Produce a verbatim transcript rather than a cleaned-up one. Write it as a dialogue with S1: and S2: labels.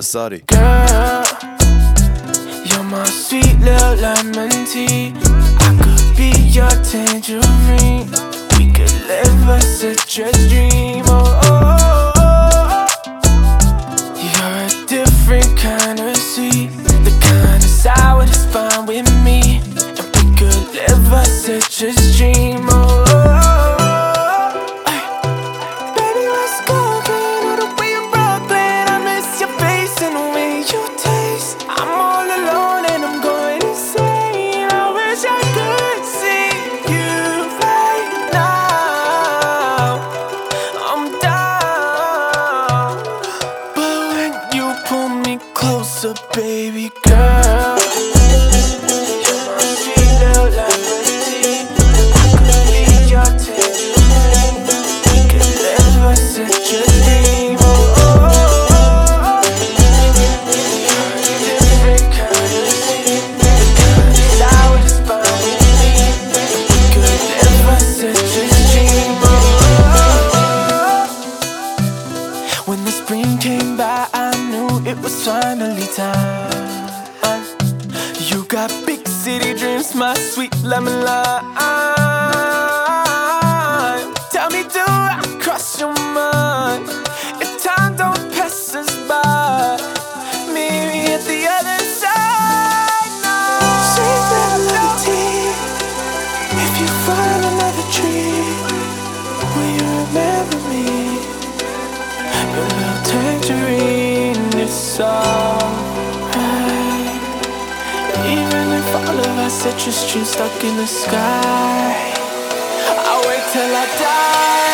S1: Ansari.
S2: Girl, you're my sweet little lemon tea. I could be your tangerine. We could live a citrus dream. Oh, oh, oh, oh. You're a different kind of sweet, the kind of sour that's fine with me. And we could live a citrus dream. Oh, oh, oh. Ay. Baby, what's cooking? All the way in Brooklyn, I miss your face and the way you taste. I'm all alone and I'm going insane. I wish I could see you right now. I'm down, but when you pull me closer, baby girl, you're my sweet little lemon tea. I could be your tangerine. We could live a citrus dream. Oh, oh, oh, oh. You're a different kind of sweet, the kind of sour that's fine with me. We could live a citrus dream. Oh, oh, oh. When the spring came by, I knew it was finally time. You got big city dreams, my sweet lemon lime. Tell me, do I cross your mind if time don't pass us by? Maybe at the other side now. Sweet melody, if you find another tree, will you remember me? Your little tangerine, it's alright. Even if all of our citrus trees stuck in the sky, I'll wait till I die.